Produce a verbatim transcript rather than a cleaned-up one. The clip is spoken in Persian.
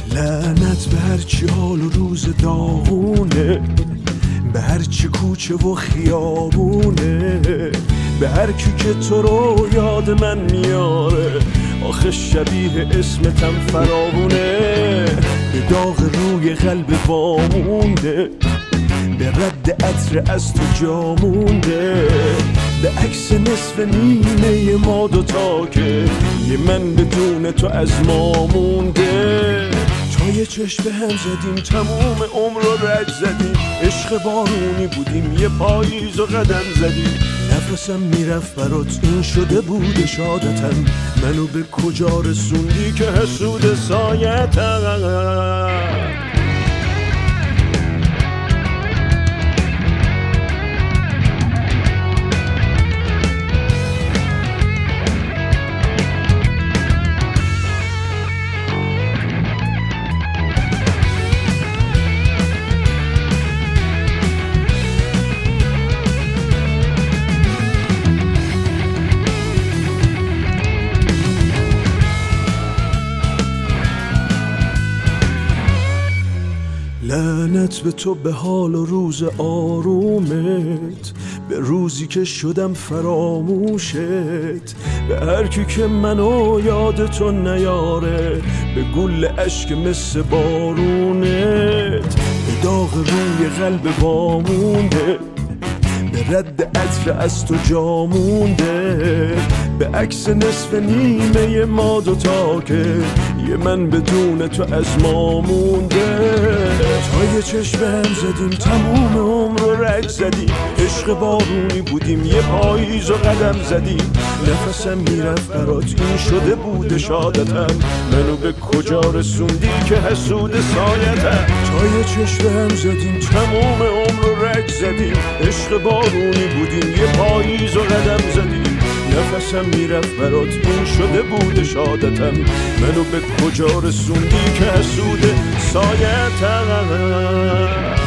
لعنت به هرچی حال و روز داغونه، به هرچی کوچه و خیابونه، به هر کی که تو رو یاد من میاره. آخه شبیه اسمتم فراوونه، به داغ روی قلب وامونده، به رد عطر از تو جامونده، به عکس نصف نیمه ما دوتا که یه من بدون تو از ما مونده. تا یه چشم به هم زدیم تموم عمر رو رد زدیم، عشق بارونی بودیم یه پاییز و قدم زدیم. نفسم میرفت برات این شده بود شادتم، منو به کجا رسوندی که حسود سایتم. لعنت به تو، به حال و روز آرومت، به روزی که شدم فراموشت، به هر کی که منو یاد تو نیاره، به گل اشک مثل بارونت، به داغ روی قلب وامونده، به رد عطر از تو جامونده، به عکس نصف نیمه ما دوتا که یه من بدون تو از ما مونده. تا یه چشم هم زدیم تموم عمر رو رد زدیم، عشق بارونی بودیم یه پاییز و قدم زدیم. نفسم میرفت برات این شده بود شادتم، منو به کجا رسوندی که حسود سایتم. تا یه چشم هم زدیم تموم عمر رو رد زدیم، عشق بارونی بودیم یه پاییز و قدم زدیم. نفسم میرفت برات این شده بود شادتم، منو به کجا رسوندی که حسود سایتم.